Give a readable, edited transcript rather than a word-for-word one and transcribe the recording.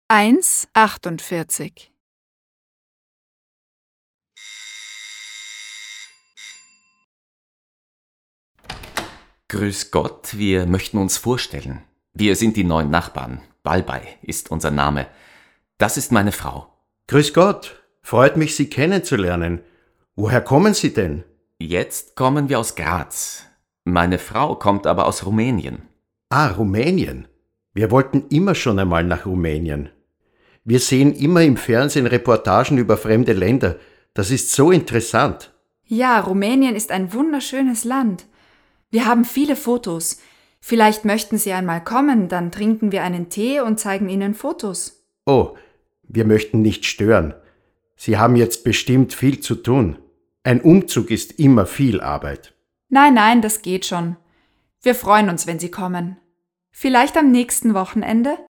1,48. Grüß Gott, wir möchten uns vorstellen. Wir sind die neuen Nachbarn. Balbay ist unser Name. Das ist meine Frau. Grüß Gott, freut mich, Sie kennenzulernen. Woher kommen Sie denn? Jetzt kommen wir aus Graz. Meine Frau kommt aber aus Rumänien. Ah, Rumänien. Wir wollten immer schon einmal nach Rumänien. Wir sehen immer im Fernsehen Reportagen über fremde Länder. Das ist so interessant. Ja, Rumänien ist ein wunderschönes Land. Wir haben viele Fotos. Vielleicht möchten Sie einmal kommen, dann trinken wir einen Tee und zeigen Ihnen Fotos. Oh, wir möchten nicht stören. Sie haben jetzt bestimmt viel zu tun. Ein Umzug ist immer viel Arbeit. Nein, das geht schon. Wir freuen uns, wenn Sie kommen. Vielleicht am nächsten Wochenende?